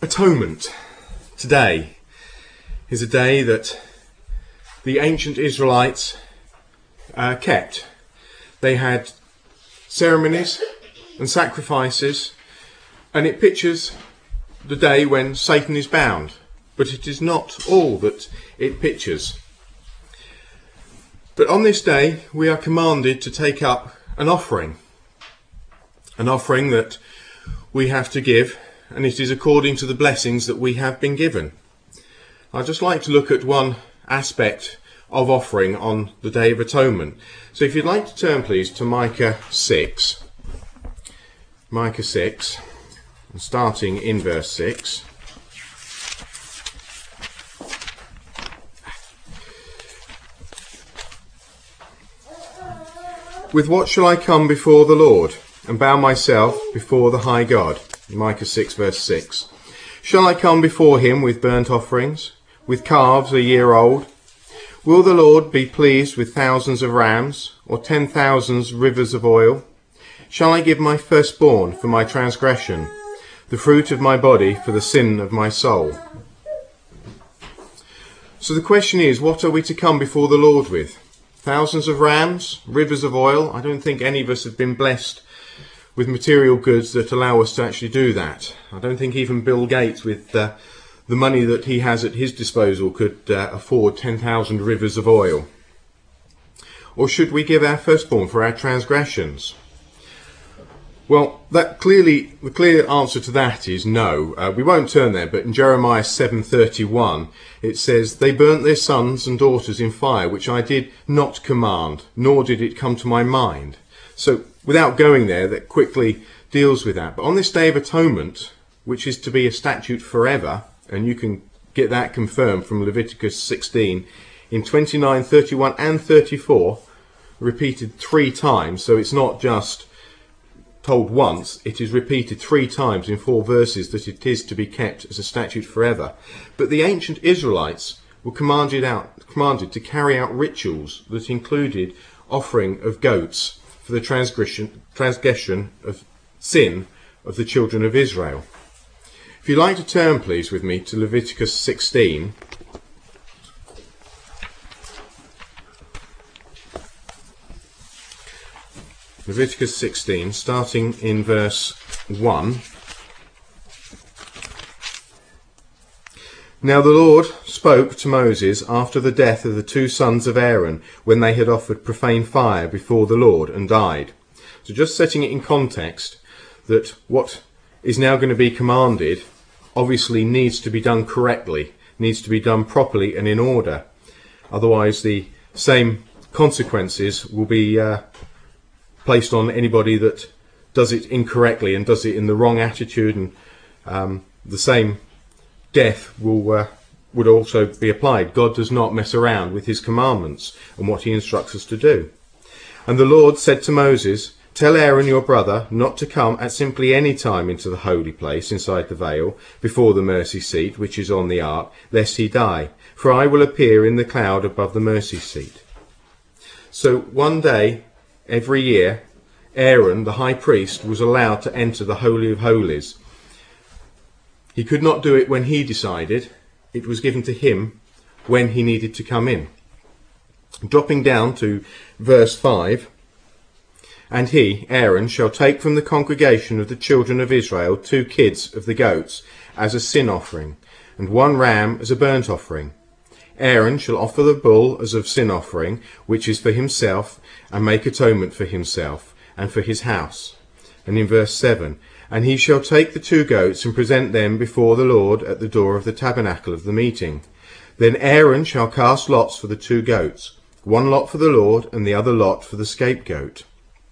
Atonement today is a day that the ancient Israelites kept. They had ceremonies and sacrifices, and it pictures the day when Satan is bound, but it is not all that it pictures. But on this day we are commanded to take up an offering that we have to give, and it is according to the blessings that we have been given. I'd just like to look at one aspect of offering on the Day of Atonement. So if you'd like to turn please to Micah 6. Micah 6, starting in verse 6. With what shall I come before the Lord, and bow myself before the high God? Micah 6 verse 6. Shall I come before him with burnt offerings, with calves a year old? Will the Lord be pleased with thousands of rams, or 10,000 rivers of oil? Shall I give my firstborn for my transgression, the fruit of my body for the sin of my soul? So the question is, what are we to come before the Lord with? Thousands of rams, rivers of oil? I don't think any of us have been blessed with material goods that allow us to actually do that. I don't think even Bill Gates, with the money that he has at his disposal, could afford 10,000 rivers of oil. Or should we give our firstborn for our transgressions? Well, the clear answer to that is no. We won't turn there, but in Jeremiah 7:31 it says, "They burnt their sons and daughters in fire, which I did not command, nor did it come to my mind." So without going there, that quickly deals with that. But on this Day of Atonement, which is to be a statute forever, and you can get that confirmed from Leviticus 16, in 29, 31 and 34, repeated 3 times, so it's not just told once, it is repeated 3 times in 4 verses that it is to be kept as a statute forever. But the ancient Israelites were commanded to carry out rituals that included offering of goats for the transgression of sin of the children of Israel. If you'd like to turn please with me to Leviticus 16. Leviticus 16, starting in verse 1. Now the Lord spoke to Moses after the death of the 2 sons of Aaron, when they had offered profane fire before the Lord and died. So just setting it in context, that what is now going to be commanded obviously needs to be done correctly, needs to be done properly and in order. Otherwise the same consequences will be placed on anybody that does it incorrectly and does it in the wrong attitude, and the same death would also be applied. God does not mess around with his commandments and what he instructs us to do. And the Lord said to Moses, "Tell Aaron your brother not to come at simply any time into the holy place inside the veil before the mercy seat which is on the ark, lest he die, for I will appear in the cloud above the mercy seat." So one day every year Aaron, the high priest, was allowed to enter the Holy of Holies. He could not do it when he decided. It was given to him when he needed to come in. Dropping down to verse 5, "And he, Aaron, shall take from the congregation of the children of Israel 2 kids of the goats as a sin offering, and 1 ram as a burnt offering. Aaron shall offer the bull as a sin offering, which is for himself, and make atonement for himself and for his house." And in verse 7, "And he shall take the 2 goats and present them before the Lord at the door of the tabernacle of the meeting. Then Aaron shall cast lots for the 2 goats, 1 lot for the Lord and the other lot for the scapegoat.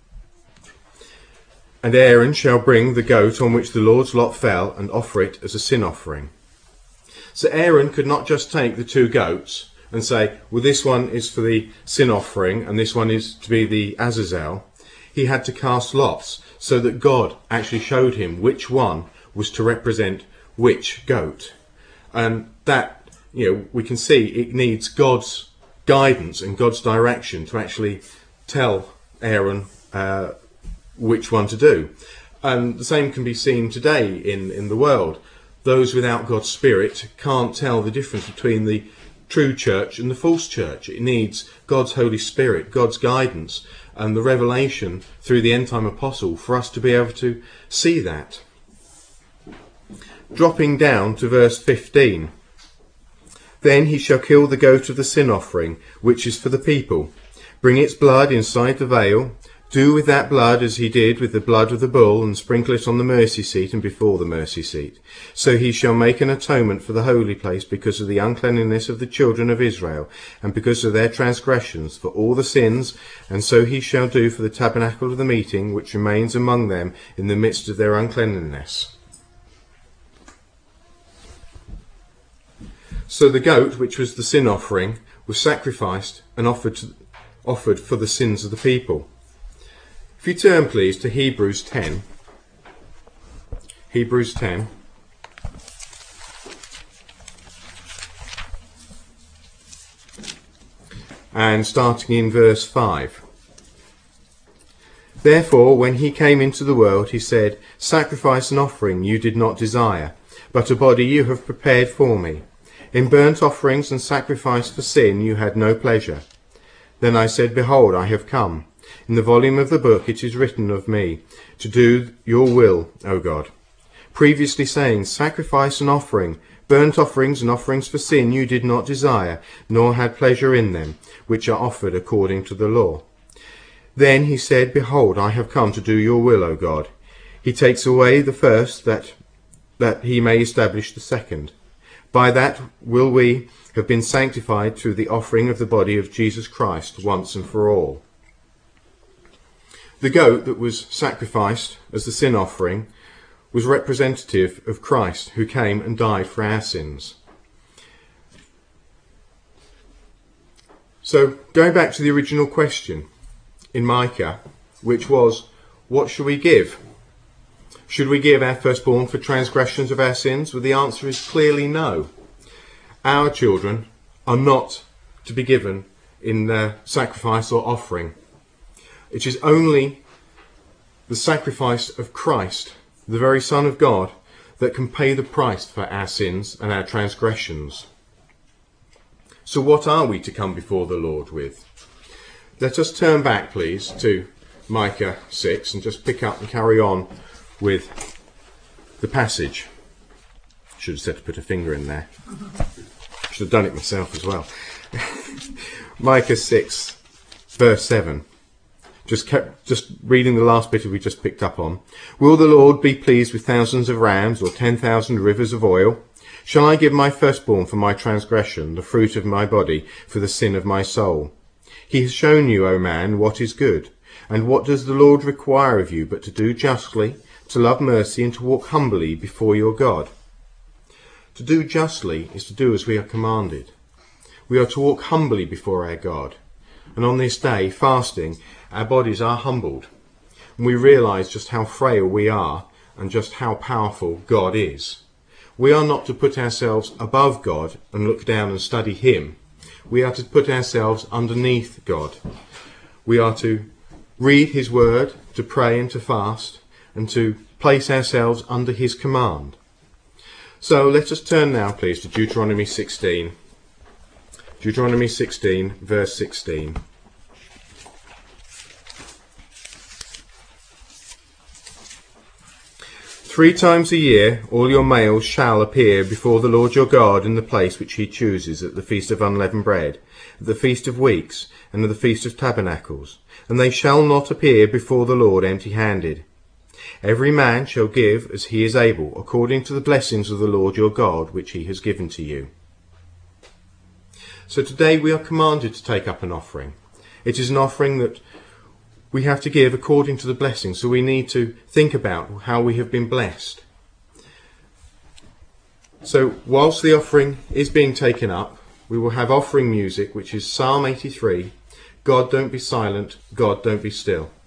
And Aaron shall bring the goat on which the Lord's lot fell and offer it as a sin offering." So Aaron could not just take the 2 goats and say, well, this one is for the sin offering and this one is to be the Azazel. He had to cast lots so that God actually showed him which one was to represent which goat. And that, we can see it needs God's guidance and God's direction to actually tell Aaron which one to do. And the same can be seen today in the world. those without God's Spirit can't tell the difference between the true church and the false church. It needs God's Holy Spirit, God's guidance, and the revelation through the end-time apostle for us to be able to see that. Dropping down to verse 15. Then he shall kill the goat of the sin offering, which is for the people. Bring its blood inside the veil. Do with that blood as he did with the blood of the bull, and sprinkle it on the mercy seat and before the mercy seat. So he shall make an atonement for the holy place because of the uncleanness of the children of Israel, and because of their transgressions, for all the sins, and so he shall do for the tabernacle of the meeting, which remains among them in the midst of their uncleanness. So the goat, which was the sin offering, was sacrificed and offered for the sins of the people. If you turn, please, to Hebrews 10. Hebrews 10. And starting in verse 5. Therefore, when he came into the world, he said, Sacrifice and offering you did not desire, but a body you have prepared for me. In burnt offerings and sacrifice for sin you had no pleasure. Then I said, Behold, I have come. In the volume of the book it is written of me, to do your will, O God. Previously saying, Sacrifice and offering, burnt offerings and offerings for sin you did not desire, nor had pleasure in them, which are offered according to the law. Then he said, Behold, I have come to do your will, O God. He takes away the first, that he may establish the second. By that will we have been sanctified through the offering of the body of Jesus Christ once and for all. The goat that was sacrificed as the sin offering was representative of Christ, who came and died for our sins. So, going back to the original question in Micah, which was, what shall we give? Should we give our firstborn for transgressions of our sins? Well, the answer is clearly no. Our children are not to be given in sacrifice or offering. It is only the sacrifice of Christ, the very Son of God, that can pay the price for our sins and our transgressions. So what are we to come before the Lord with? Let us turn back, please, to Micah 6 and just pick up and carry on with the passage. Should have said to put a finger in there. Should have done it myself as well. Micah 6, verse 7. Just reading the last bit we just picked up on. Will the Lord be pleased with thousands of rams or 10,000 rivers of oil? Shall I give my firstborn for my transgression, the fruit of my body for the sin of my soul? He has shown you, O man, what is good. And what does the Lord require of you but to do justly, to love mercy, and to walk humbly before your God? To do justly is to do as we are commanded. We are to walk humbly before our God. And on this day, fasting, our bodies are humbled. And we realise just how frail we are and just how powerful God is. We are not to put ourselves above God and look down and study him. We are to put ourselves underneath God. We are to read his word, to pray and to fast, and to place ourselves under his command. So let us turn now, please, to Deuteronomy 16. Deuteronomy 16, verse 16. Three times a year all your males shall appear before the Lord your God in the place which he chooses, at the feast of unleavened bread, at the feast of weeks, and at the feast of tabernacles, and they shall not appear before the Lord empty-handed. Every man shall give as he is able, according to the blessings of the Lord your God, which he has given to you. So today we are commanded to take up an offering. It is an offering that we have to give according to the blessing, so we need to think about how we have been blessed. So whilst the offering is being taken up, we will have offering music, which is Psalm 83, God Don't Be Silent, God Don't Be Still.